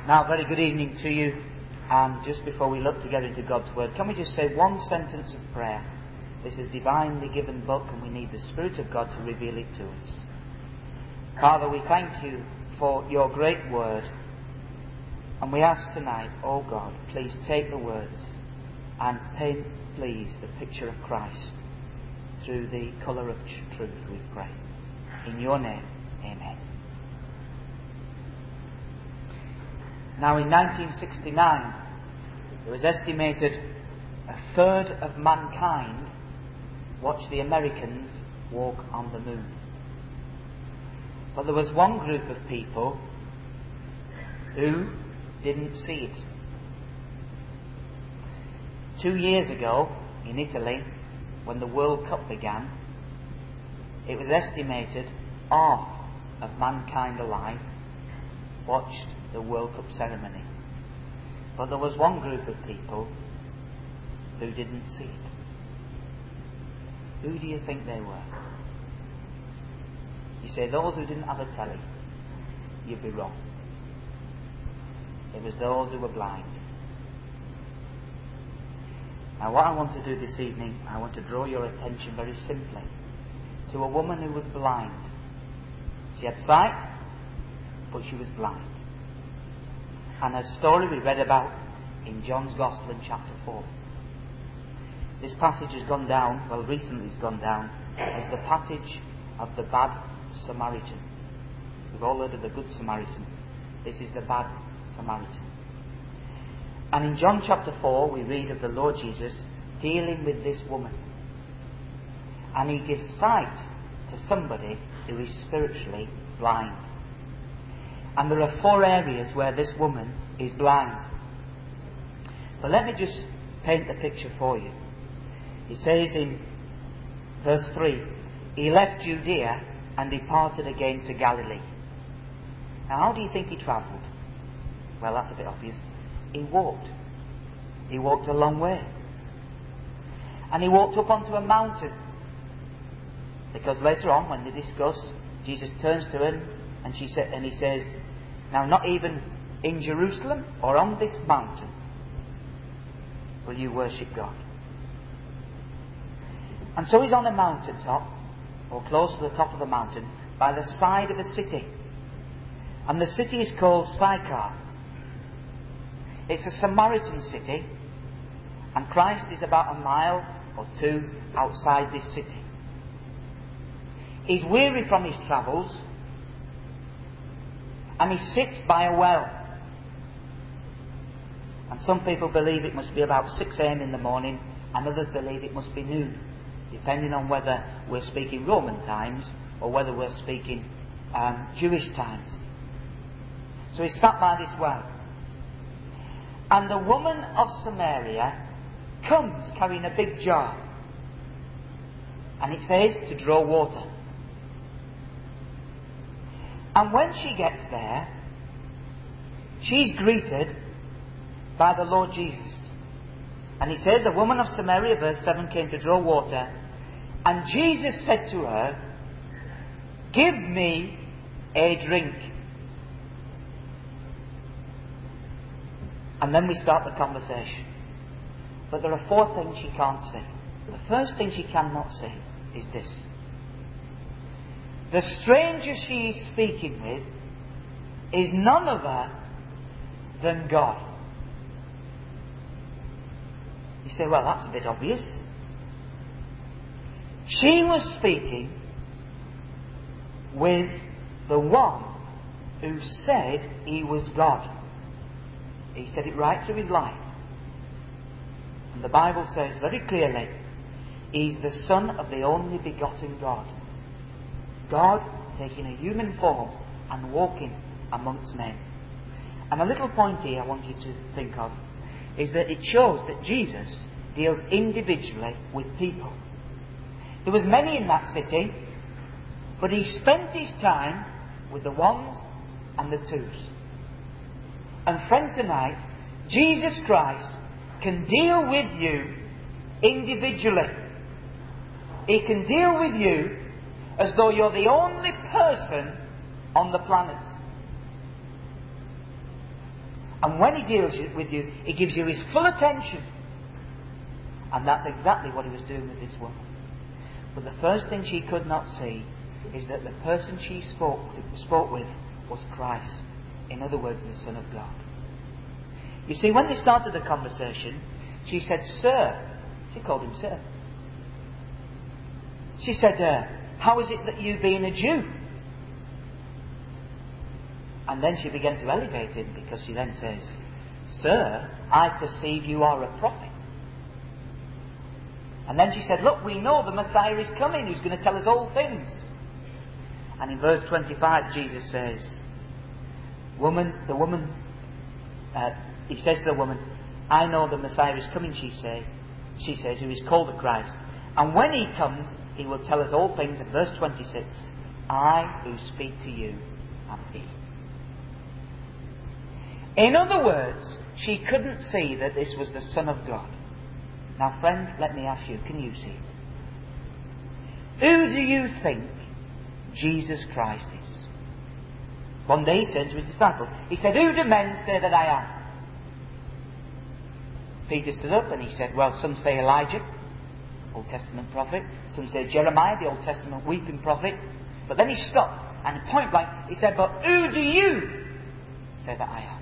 Now, very good evening to you. And just before we look together into God's Word, can we just say one sentence of prayer? This is a divinely given book, and we need the Spirit of God to reveal it to us. Father, we thank you for your great Word. And we ask tonight, oh God, please take the words and paint, please, the picture of Christ through the colour of truth, we pray. In your name, amen. Now, in 1969, it was estimated a third of mankind watched the Americans walk on the moon. But there was one group of people who didn't see it. 2 years ago, in Italy, when the World Cup began, it was estimated half of mankind alive watched the World Cup ceremony. But there was one group of people who didn't see it. Who do you think they were? You say those who didn't have a telly. You'd be wrong. It was those who were blind. Now, what I want to do this evening, I want to draw your attention very simply to a woman who was blind. She had sight, but she was blind. And her story we read about in John's Gospel in chapter 4. This passage has gone down, well, recently it's gone down, as the passage of the bad Samaritan. We've all heard of the Good Samaritan. This is the bad Samaritan. And in John chapter 4, we read of the Lord Jesus dealing with this woman. And he gives sight to somebody who is spiritually blind. And there are 4 areas where this woman is blind. But let me just paint the picture for you. He says in verse 3, he left Judea and departed again to Galilee. Now, how do you think he travelled? Well, that's a bit obvious. He walked. He walked a long way. And he walked up onto a mountain. Because later on, when they discuss, Jesus turns to him and he says, now, not even in Jerusalem or on this mountain will you worship God. And so he's on a mountaintop, or close to the top of the mountain, by the side of a city. And the city is called Sychar. It's a Samaritan city, and Christ is about 1 mile or 2 outside this city. He's weary from his travels, and he sits by a well. And some people believe it must be about 6 a.m. in the morning, and others believe it must be noon, depending on whether we're speaking Roman times or whether we're speaking Jewish times. So he sat by this well. And the woman of Samaria comes carrying a big jar. And it says to draw water. And when she gets there, she's greeted by the Lord Jesus. And it says, a woman of Samaria, verse 7, came to draw water. And Jesus said to her, give me a drink. And then we start the conversation. But there are 4 things she can't see. The first thing she cannot see is this. The stranger she is speaking with is none other than God. You say, well, that's a bit obvious. She was speaking with the one who said he was God. He said it right through his life. And the Bible says very clearly, he's the Son of the only begotten God. God taking a human form and walking amongst men. And a little point here I want you to think of is that it shows that Jesus deals individually with people. There was many in that city, but he spent his time with the ones and the twos. And friend, tonight, Jesus Christ can deal with you individually. He can deal with you as though you're the only person on the planet. And when He deals with you, He gives you His full attention. And that's exactly what He was doing with this woman. But the first thing she could not see is that the person she spoke with was Christ. In other words, the Son of God. You see, when they started the conversation, she said, "Sir." She called Him Sir. She said, "How is it that you, being a Jew?" And then she began to elevate Him, because she then says, "Sir, I perceive you are a prophet." And then she said, "Look, we know the Messiah is coming, who's going to tell us all things." And in verse 25, Jesus says, He says to the woman, "I know the Messiah is coming," she says, "who is called the Christ. And when He comes, He will tell us all things." And verse 26, "I who speak to you am He." In other words, she couldn't see that this was the Son of God. Now, friend, let me ask you, can you see it? Who do you think Jesus Christ is? One day He turned to His disciples. He said, "Who do men say that I am?" Peter stood up and he said, "Well, some say Elijah, Old Testament prophet. Some say Jeremiah, the Old Testament weeping prophet." But then he stopped and point blank he said, "But who do you say that I am?"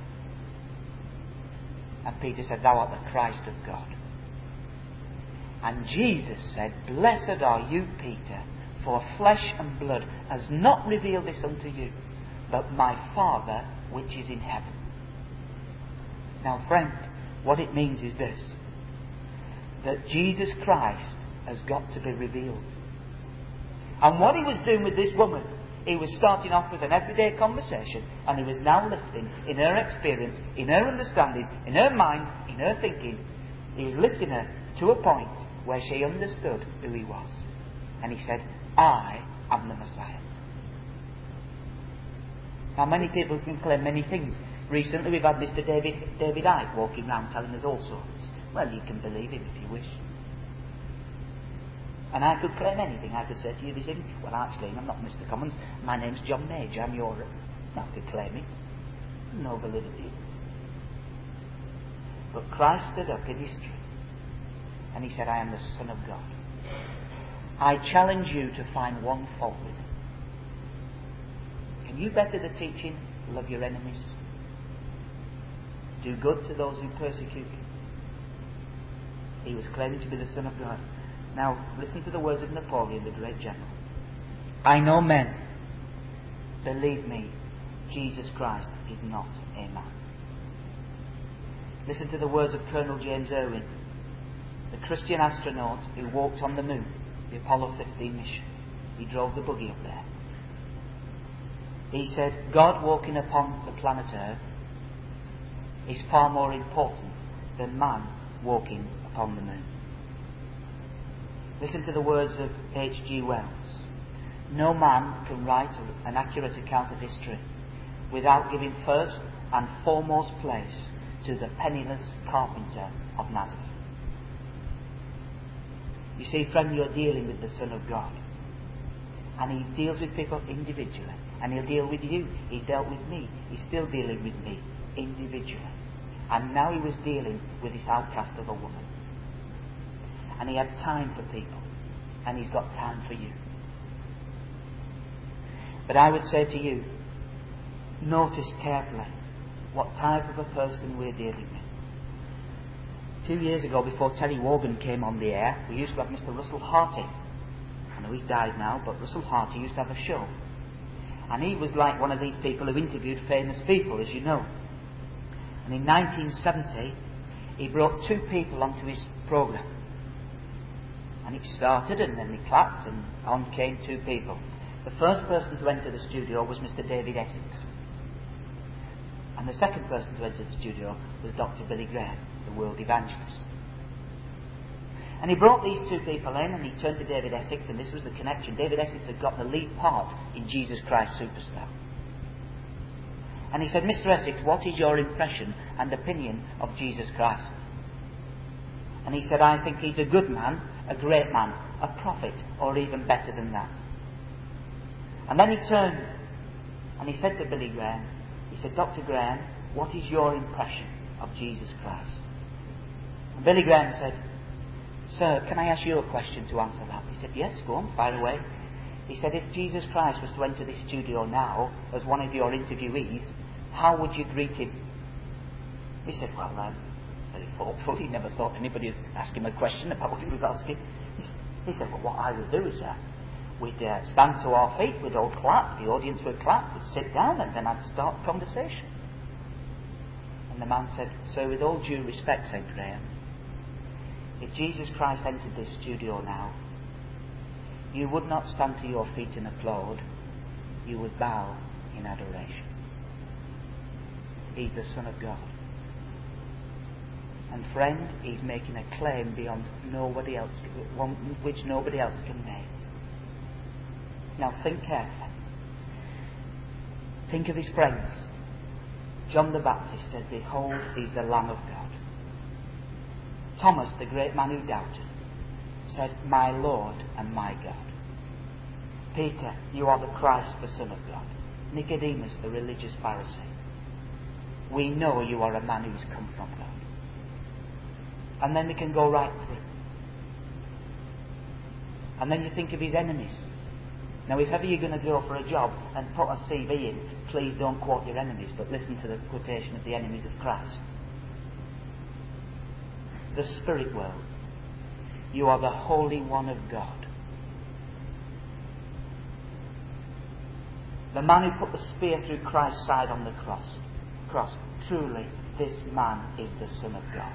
And Peter said, "Thou art the Christ of God." And Jesus said, "Blessed are you, Peter, for flesh and blood has not revealed this unto you, but my Father which is in heaven." Now, friend, what it means is this: that Jesus Christ has got to be revealed. And what He was doing with this woman, He was starting off with an everyday conversation, and He was now lifting, in her experience, in her understanding, in her mind, in her thinking, He was lifting her to a point where she understood who He was. And He said, "I am the Messiah." Now, many people can claim many things. Recently we've had Mr. David Icke walking around telling us all sorts. Well, you can believe him if you wish. And I could claim anything. I could say to you this evening, "Well, actually, I'm not Mr. Commons. My name's John Major. I'm your..." I could claim it. There's no validity. But Christ stood up in history and He said, "I am the Son of God." I challenge you to find one fault with Him. Can you better the teaching, "Love your enemies, do good to those who persecute you"? He was claiming to be the Son of God. Now, listen to the words of Napoleon, the great general. "I know men. Believe me, Jesus Christ is not a man." Listen to the words of Colonel James Irwin, the Christian astronaut who walked on the moon, the Apollo 15 mission. He drove the buggy up there. He said, "God walking upon the planet Earth is far more important than man walking upon the moon." Listen to the words of H.G. Wells. "No man can write an accurate account of history without giving first and foremost place to the penniless carpenter of Nazareth." You see, friend, you're dealing with the Son of God. And He deals with people individually. And He'll deal with you. He dealt with me. He's still dealing with me individually. And now He was dealing with this outcast of a woman. And He had time for people. And He's got time for you. But I would say to you, notice carefully what type of a person we're dealing with. 2 years ago, before Terry Wogan came on the air, we used to have Mr. Russell Harty. I know he's died now, but Russell Harty used to have a show. And he was like one of these people who interviewed famous people, as you know. And in 1970, he brought 2 people onto his programme. And it started, and then he clapped, and on came 2 people. The first person to enter the studio was Mr. David Essex. And the second person to enter the studio was Dr. Billy Graham, the world evangelist. And he brought these 2 people in, and he turned to David Essex, and this was the connection. David Essex had got the lead part in Jesus Christ Superstar. And he said, "Mr. Essex, what is your impression and opinion of Jesus Christ?" And he said, "I think He's a good man, a great man, a prophet, or even better than that." And then he turned and he said to Billy Graham, he said, "Dr. Graham, what is your impression of Jesus Christ? And Billy Graham said, "Sir, can I ask you a question to answer that?" He said, "Yes, go on, fire away." He said, "If Jesus Christ was to enter this studio now as one of your interviewees, how would you greet him?" He said, "Well, very thoughtful. He never thought anybody would ask him a question about what he was asking." He said, "Well, what I would do is we'd stand to our feet, we'd all clap, the audience would clap, we'd sit down, and then I'd start conversation." And the man said, "Sir, with all due respect," said Graham, "if Jesus Christ entered this studio now, you would not stand to your feet and applaud, you would bow in adoration. He's the Son of God. And friend, he's making a claim beyond nobody else, one which nobody else can make. Now think carefully. Think of his friends. John the Baptist said, 'Behold, he's the Lamb of God.' Thomas, the great man who doubted, said, 'My Lord and my God.' Peter, 'You are the Christ, the Son of God.' Nicodemus, the religious Pharisee, 'We know you are a man who's come from God.' And then we can go right through. And then you think of his enemies. Now, if ever you're going to go for a job and put a CV in, please don't quote your enemies, but listen to the quotation of the enemies of Christ. The spirit world. 'You are the Holy One of God.' The man who put the spear through Christ's side on the cross. Truly, this man is the Son of God.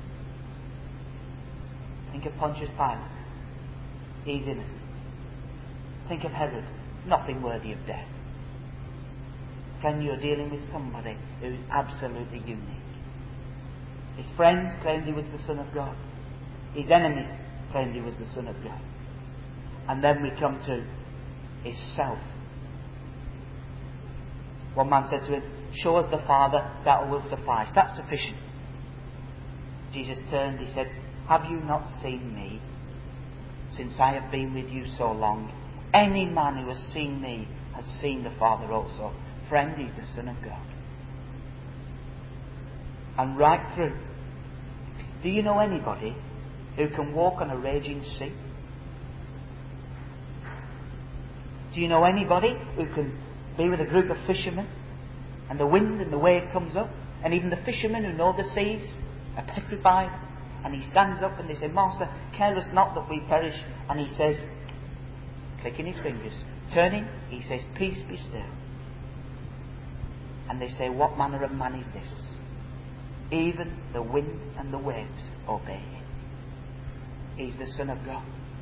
Think of Pontius Pilate. He's innocent. Think of Herod. Nothing worthy of death. Friend, you're dealing with somebody who's absolutely unique. His friends claimed he was the Son of God. His enemies claimed he was the Son of God. And then we come to his self. One man said to him, "Show us the Father, that will suffice. That's sufficient." Jesus turned, he said, "Have you not seen me, since I have been with you so long? Any man who has seen me has seen the Father also." Friend, he's the Son of God. And right through. Do you know anybody who can walk on a raging sea? Do you know anybody who can be with a group of fishermen and the wind and the wave comes up, and even the fishermen who know the seas are petrified, and he stands up and they say, "Master, care us not that we perish," and he says, clicking his fingers, turning, he says, "Peace, be still." And they say, "What manner of man is this? Even the wind and the waves obey him." He's the Son of God.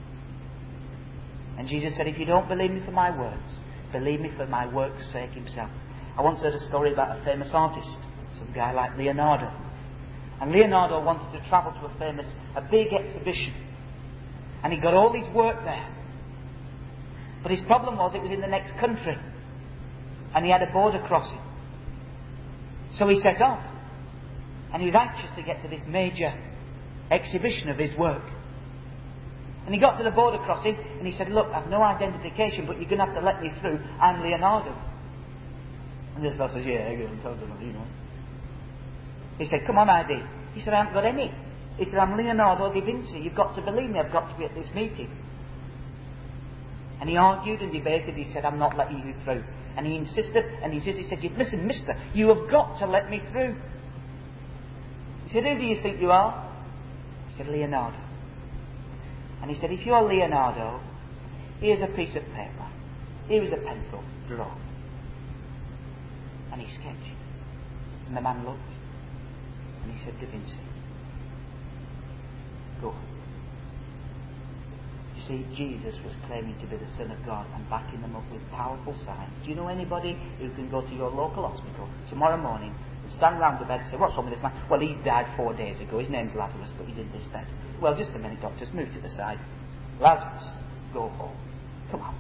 And Jesus said, "If you don't believe me for my words, believe me for my work's sake himself." I once heard a story about a famous artist, some guy like Leonardo. And Leonardo wanted to travel to a big exhibition. And he got all his work there. But his problem was it was in the next country. And he had a border crossing. So he set off. And he was anxious to get to this major exhibition of his work. And he got to the border crossing and he said, "Look, I've no identification, but you're going to have to let me through. I'm Leonardo." And this fellow says, "Yeah, go on, tell them, you know." He said, "Come on, ID." He said, "I haven't got any." He said, "I'm Leonardo da Vinci. You've got to believe me. I've got to be at this meeting." And he argued and debated. He said, "I'm not letting you through." And he insisted and he said, "Listen, mister, you have got to let me through." He said, "Who do you think you are?" He said, "Leonardo." And he said, "If you're Leonardo, here's a piece of paper. Here is a pencil. Draw." And he sketched. And the man looked. And he said, "Da Vinci, go." You see, Jesus was claiming to be the Son of God and backing them up with powerful signs. Do you know anybody who can go to your local hospital tomorrow morning and stand round the bed and say, "What's wrong with this man?" "Well, he died 4 days ago. His name's Lazarus, but he's in this bed." "Well, just a minute, doctors. Move to the side. Lazarus, go home. Come on."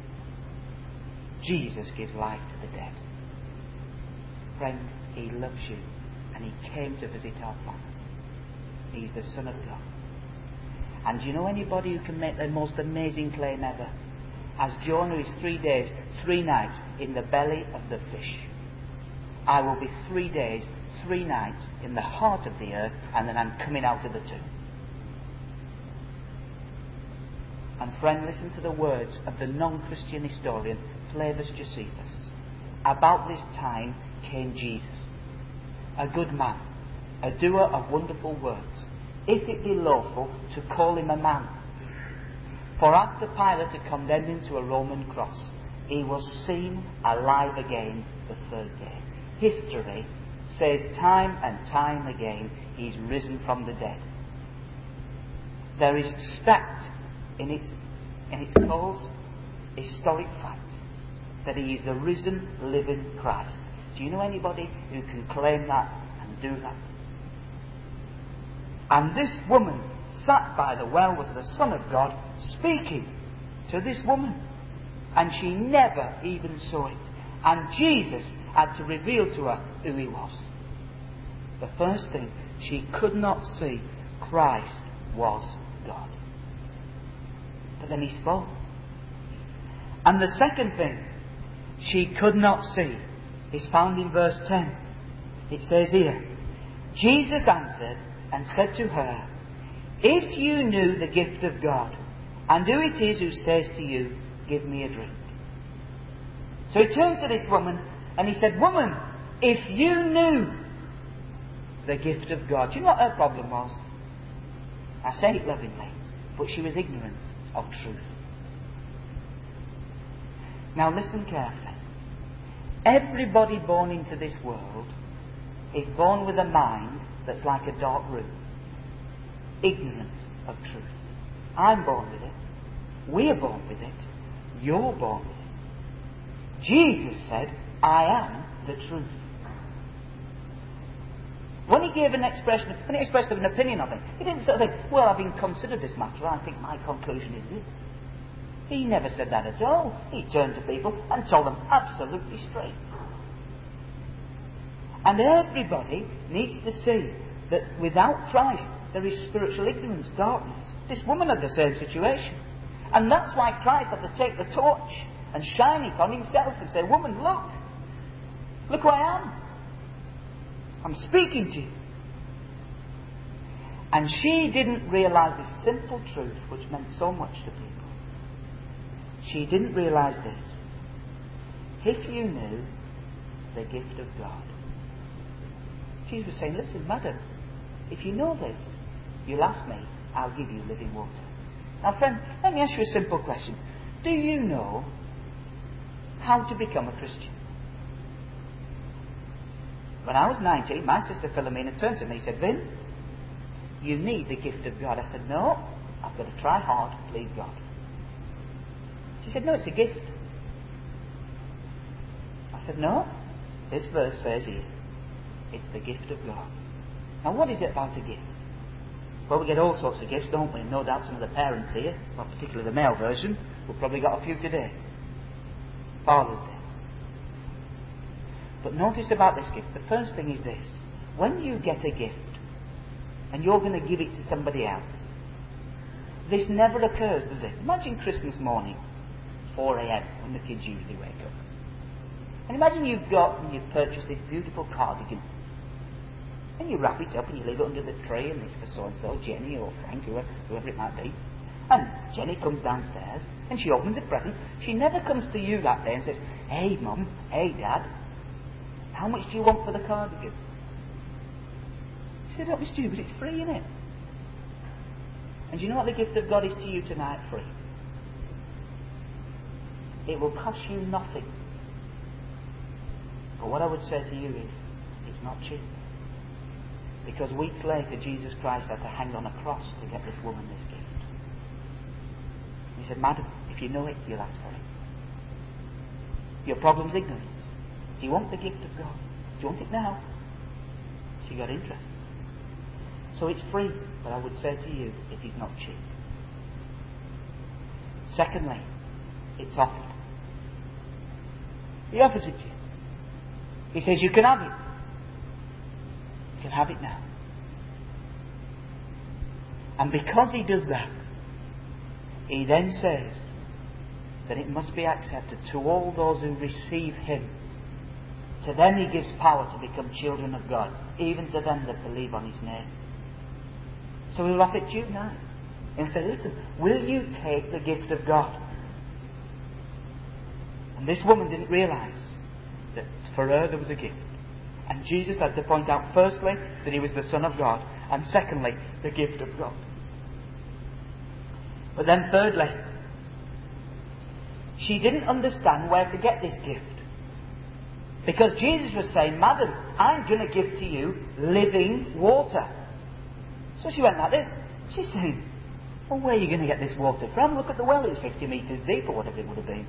Jesus gives life to the dead. Friend, he loves you and he came to visit our planet. He's the Son of God. And do you know anybody who can make the most amazing claim ever? As Jonah is 3 days, 3 nights in the belly of the fish. I will be 3 days, 3 nights in the heart of the earth, and then I'm coming out of the tomb. And friend, listen to the words of the non-Christian historian Flavius Josephus. About this time came Jesus, a good man, a doer of wonderful works, if it be lawful to call him a man. For after Pilate had condemned him to a Roman cross, he was seen alive again the 3rd day. History says time and time again he's risen from the dead. There is stacked in its cause historic fact that he is the risen, living Christ. Do you know anybody who can claim that and do that? And this woman sat by the well was the Son of God speaking to this woman. And she never even saw it. And Jesus had to reveal to her who he was. The first thing, she could not see Christ was God. But then he spoke. And the second thing she could not see is found in verse 10. It says here, Jesus answered and said to her, if you knew the gift of God, and who it is who says to you, give me a drink. So he turned to this woman and he said, woman, if you knew the gift of God. Do you know what her problem was? I say it lovingly, but she was ignorant of truth. Now listen carefully. Everybody born into this world is born with a mind that's like a dark room, ignorant of truth. I'm born with it. We're born with it. You're born with it. Jesus said, I am the truth. When he expressed an opinion of it, he didn't sort of say, well, having considered this matter, I think my conclusion is this. He never said that at all. He turned to people and told them absolutely straight. And everybody needs to see that without Christ there is spiritual ignorance, darkness. This woman had the same situation. And that's why Christ had to take the torch and shine it on himself and say, woman, look. Look who I am. I'm speaking to you. And she didn't realise this simple truth which meant so much to people. She didn't realise this. If you knew the gift of God. Jesus was saying, listen, madam, if you know this, you'll ask me, I'll give you living water. Now friend, let me ask you a simple question. Do you know how to become a Christian? When I was 19, my sister Philomena turned to me and said, Vin, you need the gift of God. I said, no, I've got to try hard to please God. She said, no, it's a gift. I said, no, this verse says here, it's the gift of God. Now what is it about a gift? Well, we get all sorts of gifts, don't we? No doubt some of the parents here, not particularly the male version, will probably got a few today. Father's Day. But notice about this gift, the first thing is this. When you get a gift, and you're going to give it to somebody else, this never occurs, does it? Imagine Christmas morning, 4 a.m, when the kids usually wake up. And imagine you've purchased this beautiful cardigan. And you wrap it up and you leave it under the tree, and it's for so-and-so, Jenny or Frank, whoever it might be. And Jenny comes downstairs and she opens a present. She never comes to you that day and says, hey Mum, hey Dad, how much do you want for the cardigan? She said, don't be stupid, it's free, innit? And do you know what the gift of God is to you tonight? Free. It will cost you nothing. But what I would say to you is, it's not cheap. Because weeks later, Jesus Christ had to hang on a cross to get this woman this gift. He said, madam, if you know it, you'll ask for it. Your problem's ignorance. Do you want the gift of God? Do you want it now? She got interested. So it's free, but I would say to you, it is not cheap. Secondly, it's offered. He offers it to you. He says, you can have it. You can have it now. And because he does that, he then says that it must be accepted to all those who receive him To them he gives power to become children of God, even to them that believe on his name. So he'll offer it to you now. And say, listen, will you take the gift of God? And this woman didn't realise that for her there was a gift. And Jesus had to point out firstly that he was the Son of God, and secondly, the gift of God. But then thirdly, she didn't understand where to get this gift. Because Jesus was saying, Madam, I'm going to give to you living water. So she went like this. She's saying, well, where are you going to get this water from? Look at the well, it's 50 metres deep or whatever it would have been.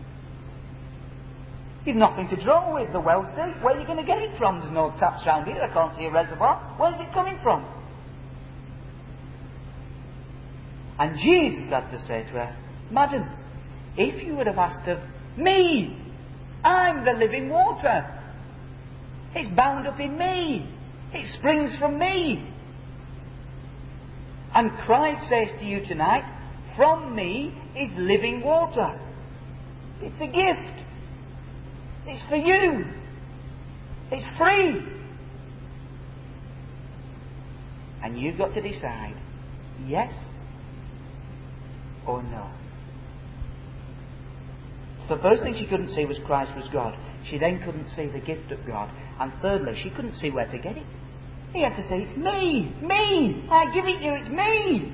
You've nothing to draw with, the well's deep. Where are you going to get it from? There's no taps round here, I can't see a reservoir. Where's it coming from? And Jesus had to say to her, Madam, if you would have asked of me, I'm the living water. It's bound up in me. It springs from me. And Christ says to you tonight, from me is living water. It's a gift. It's for you. It's free. And you've got to decide, yes or no. So the first thing she couldn't see was Christ was God. She then couldn't see the gift of God. And thirdly, she couldn't see where to get it. He had to say, it's me! Me! I give it you, it's me!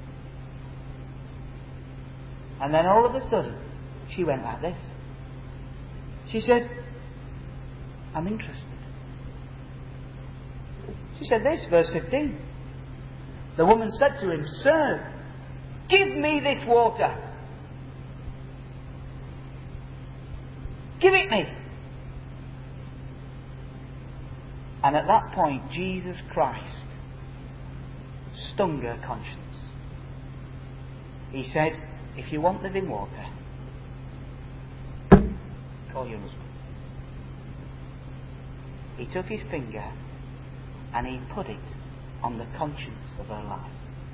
And then all of a sudden, she went like this. She said, I'm interested. She said this, verse 15. The woman said to him, Sir, give me this water. Give it me. And at that point, Jesus Christ stung her conscience. He said, if you want living water, call your husband. He took his finger and he put it on the conscience of her life.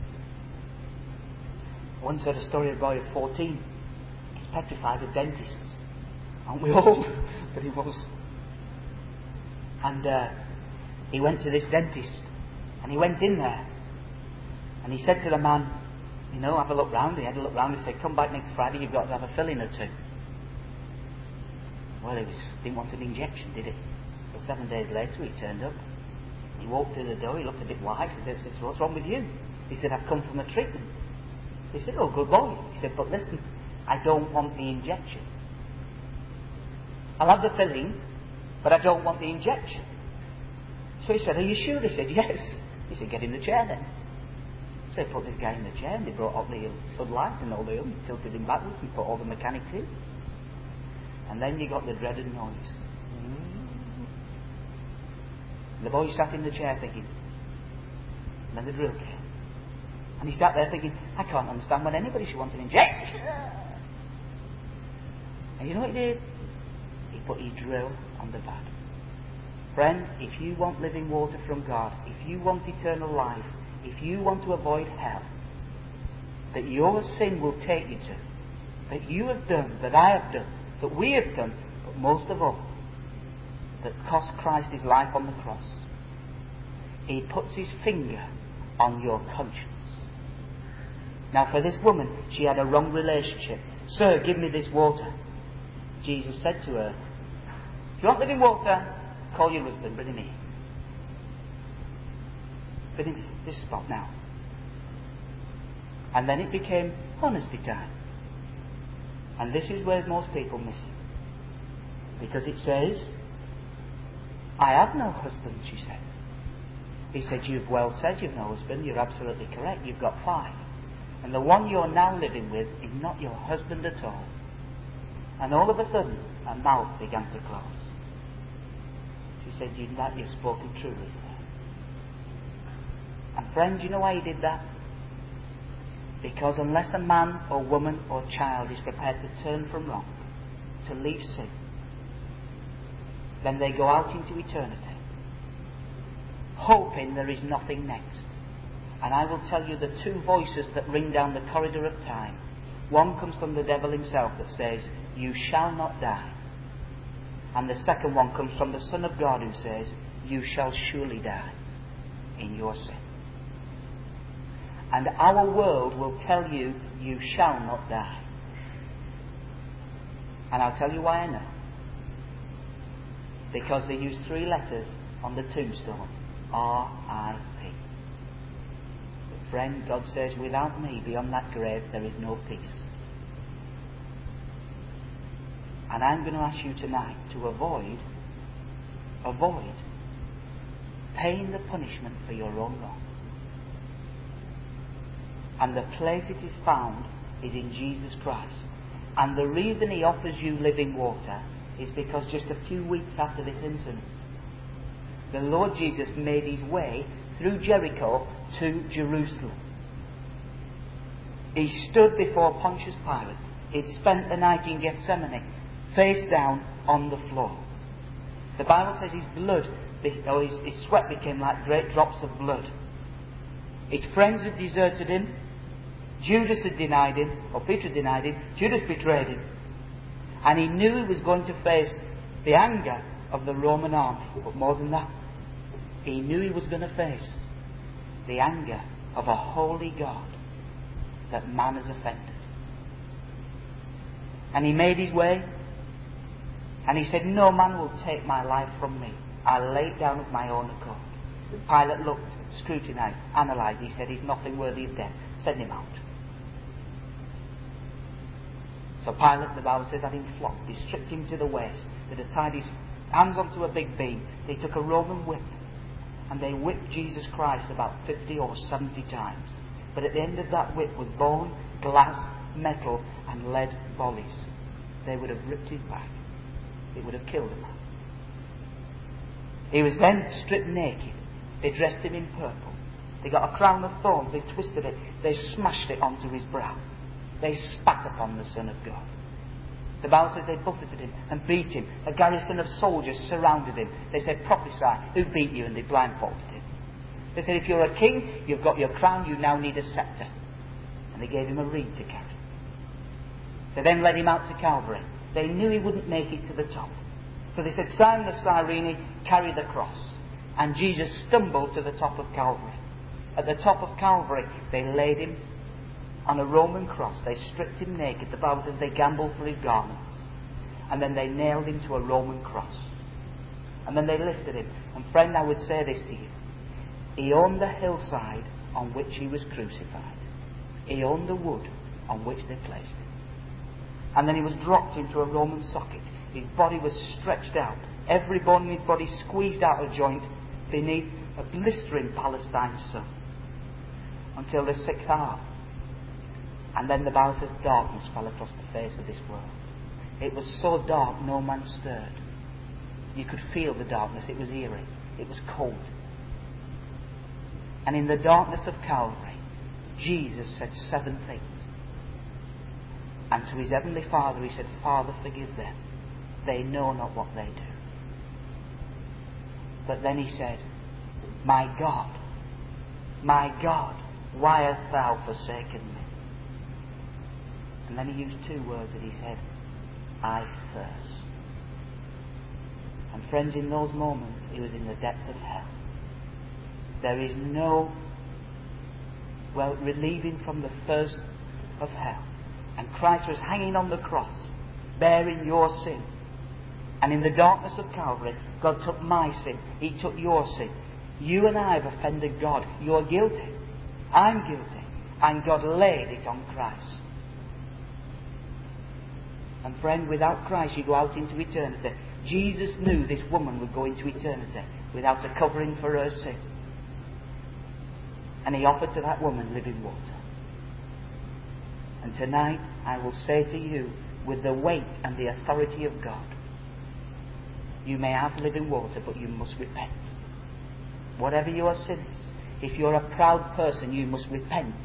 I once heard a story of a boy of 14. He's petrified of dentists. Aren't we all? But he was. And he went to this dentist. And he went in there. And he said to the man, you know, have a look round. He had a look round. He said, come back next Friday, you've got to have a filling or two. Well, he didn't want an injection, did he? So 7 days later, he turned up. He walked through the door. He looked a bit white. He said, what's wrong with you? He said, I've come from a treatment. He said, oh, good boy. He said, but listen, I don't want the injection. I'll have the filling, but I don't want the injection. So he said, are you sure? He said, yes. He said, get in the chair then. So they put this guy in the chair and they brought up the floodlight and all the oil and tilted him backwards and put all the mechanics in. And then you got the dreaded noise. And the boy sat in the chair thinking, and then the drill came. And he sat there thinking, I can't understand when anybody should want an injection. And you know what he did? He put his drill on the back. Friend, if you want living water from God, if you want eternal life, if you want to avoid hell, that your sin will take you to, that you have done, that I have done, that we have done, but most of all, that cost Christ his life on the cross. He puts his finger on your conscience. Now for this woman, she had a wrong relationship. Sir, give me this water. Jesus said to her, if you want living water, call your husband, bring him here. Bring him here, this spot now. And then it became honesty time. And this is where most people miss it. Because it says, I have no husband, she said. He said, you've well said you've no husband. You're absolutely correct. You've got 5. And the one you're now living with is not your husband at all. And all of a sudden, her mouth began to close. She said, you've spoken truly, sir. And friend, you know why he did that? Because unless a man or woman or child is prepared to turn from wrong, to leave sin, then they go out into eternity, hoping there is nothing next. And I will tell you the 2 voices that ring down the corridor of time. One comes from the devil himself that says, you shall not die. And the second one comes from the Son of God, who says, you shall surely die in your sin. And our world will tell you, you shall not die. And I'll tell you why I know. Because they use 3 letters on the tombstone. R.I.P. But friend, God says, without me, beyond that grave, there is no peace. And I'm going to ask you tonight to avoid paying the punishment for your own wrong. And the place it is found is in Jesus Christ. And the reason He offers you living water is because just a few weeks after this incident, the Lord Jesus made His way through Jericho to Jerusalem. He stood before Pontius Pilate. He'd spent the night in Gethsemane, face down on the floor. The Bible says his sweat became like great drops of blood. His friends had deserted him. Judas had denied him, or Peter denied him. Judas betrayed him. And he knew he was going to face the anger of the Roman army. But more than that, he knew he was going to face the anger of a holy God that man has offended. And he made his way, and he said, no man will take my life from me. I lay it down of my own accord. Pilate looked, scrutinized, analysed. He said, he's nothing worthy of death. Send him out. So Pilate, the Bible says, had him flogged. They stripped him to the waist. They'd have tied his hands onto a big beam. They took a Roman whip, and they whipped Jesus Christ about 50 or 70 times. But at the end of that whip was bone, glass, metal, and lead volleys. They would have ripped his back. It would have killed him. He was then stripped naked. They dressed him in purple. They got a crown of thorns. They twisted it. They smashed it onto his brow. They spat upon the Son of God. The Bible says they buffeted him and beat him. A garrison of soldiers surrounded him. They said, prophesy, who beat you? And they blindfolded him. They said, if you're a king, you've got your crown, you now need a scepter. And they gave him a reed to carry. They then led him out to Calvary. They knew he wouldn't make it to the top. So they said, Simon of Cyrene, carry the cross. And Jesus stumbled to the top of Calvary. At the top of Calvary, they laid him on a Roman cross. They stripped him naked. The Bible says they gambled for his garments. And then they nailed him to a Roman cross. And then they lifted him. And friend, I would say this to you. He owned the hillside on which he was crucified. He owned the wood on which they placed him. And then he was dropped into a Roman socket. His body was stretched out. Every bone in his body squeezed out of joint beneath a blistering Palestine sun. Until the 6th hour. And then the Bible says darkness fell across the face of this world. It was so dark no man stirred. You could feel the darkness. It was eerie. It was cold. And in the darkness of Calvary, Jesus said 7 things. And to his heavenly Father he said, Father, forgive them. They know not what they do. But then he said, my God, why hast thou forsaken me? And then he used 2 words that he said, I thirst. And friends, in those moments, he was in the depth of hell. There is no, relieving from the thirst of hell. And Christ was hanging on the cross, bearing your sin. And in the darkness of Calvary, God took my sin. He took your sin. You and I have offended God. You're guilty. I'm guilty. And God laid it on Christ. And friend, without Christ, you go out into eternity. Jesus knew this woman would go into eternity without a covering for her sin. And he offered to that woman living water. And tonight, I will say to you, with the weight and the authority of God, you may have living water, but you must repent. Whatever your sin is, if you're a proud person, you must repent.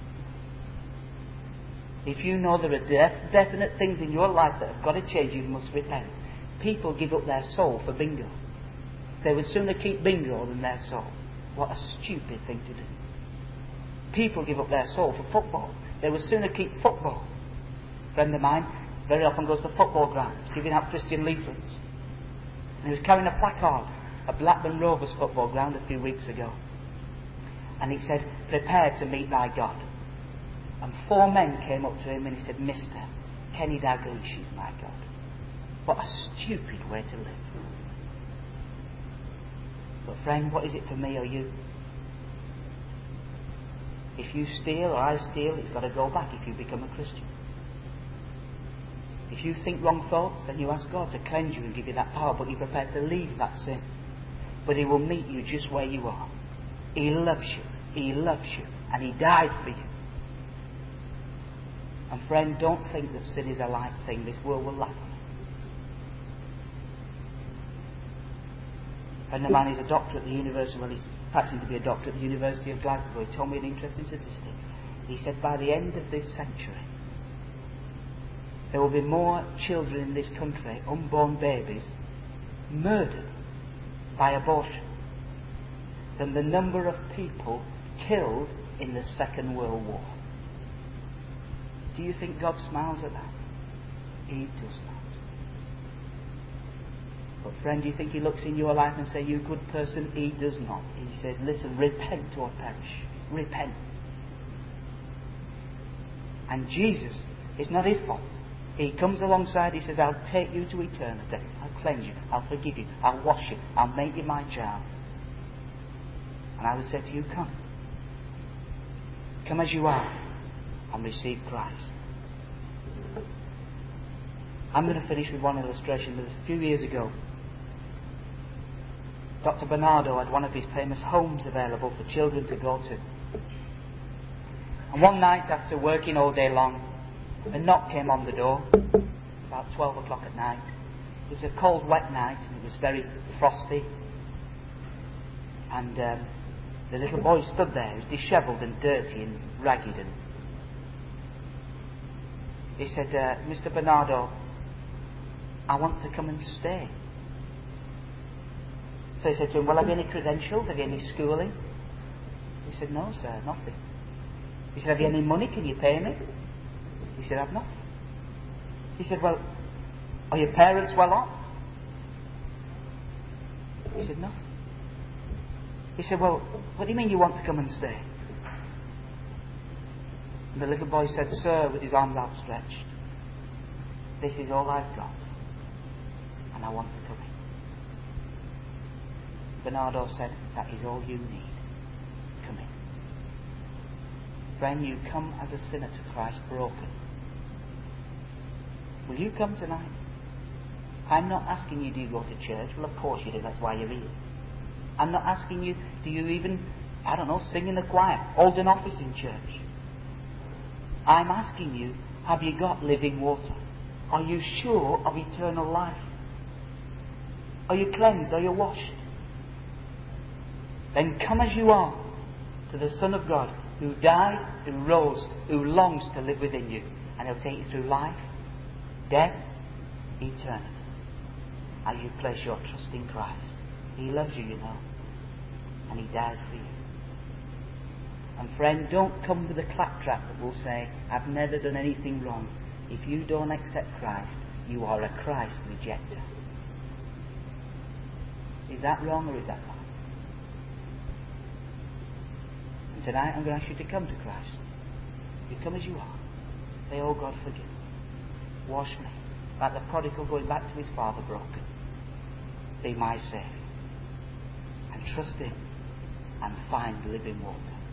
If you know there are definite things in your life that have got to change, you must repent. People give up their soul for bingo. They would sooner keep bingo than their soul. What a stupid thing to do. People give up their soul for football. They would sooner keep football. A friend of mine very often goes to football grounds, giving out Christian leaflets. And he was carrying a placard at Blackburn Rovers football ground a few weeks ago. And he said, "Prepare to meet thy God." And 4 men came up to him and he said, "Mr. Kenny Dalglish is my God." What a stupid way to live. But friend, what is it for me or you? If you steal or I steal, it's got to go back if you become a Christian. If you think wrong thoughts, then you ask God to cleanse you and give you that power, but you're prepared to leave that sin. But He will meet you just where you are. He loves you. He loves you. And He died for you. And friend, don't think that sin is a light thing. This world will laugh at you. A friend of mine is a doctor at the university. Well, he's practicing to be a doctor at the University of Glasgow. He told me an interesting statistic. He said by the end of this century, there will be more children in this country, unborn babies, murdered by abortion than the number of people killed in the Second World War. Do you think God smiles at that? He does not. But friend, do you think He looks in your life and says, "You good person"? He does not. He says, "Listen, repent or perish. Repent." And Jesus, it's not His fault. He comes alongside, He says, "I'll take you to eternity. I'll cleanse you. I'll forgive you. I'll wash you. I'll make you my child." And I would say to you, come. Come as you are and receive Christ. I'm going to finish with one illustration. A few years ago, Dr. Bernardo had one of his famous homes available for children to go to. And one night, after working all day long, a knock came on the door, about 12 o'clock at night. It was a cold, wet night, and it was very frosty. And the little boy stood there. He was dishevelled and dirty and ragged. And he said, "Mr. Bernardo, I want to come and stay." So he said to him, "Well, have you any credentials? Have you any schooling?" He said, "No, sir, nothing." He said, "Have you any money? Can you pay me?" He said, "I've nothing." He said, "Well, are your parents well off?" He said, "No." He said, "Well, what do you mean you want to come and stay?" And the little boy said, "Sir," with his arms outstretched, "this is all I've got, and I want to come in." Bernardo said, "That is all you need. Come in." Friend, you come as a sinner to Christ, broken. Will you come tonight? I'm not asking you, do you go to church? Well, of course you do. That's why you're here. I'm not asking you, do you even, sing in the choir, hold an office in church? I'm asking you, have you got living water? Are you sure of eternal life? Are you cleansed? Are you washed? Then come as you are to the Son of God, who died, who rose, who longs to live within you. And He'll take you through life, death, eternity. As you place your trust in Christ. He loves you, you know. And He died for you. And friend, don't come with a claptrap that will say, "I've never done anything wrong." If you don't accept Christ, you are a Christ rejecter. Is that wrong or is that right? And tonight I'm going to ask you to come to Christ. You come as you are. Say, "Oh God, forgive me. Wash me." Like the prodigal going back to his father broken. Be my Saviour. And trust Him and find living water.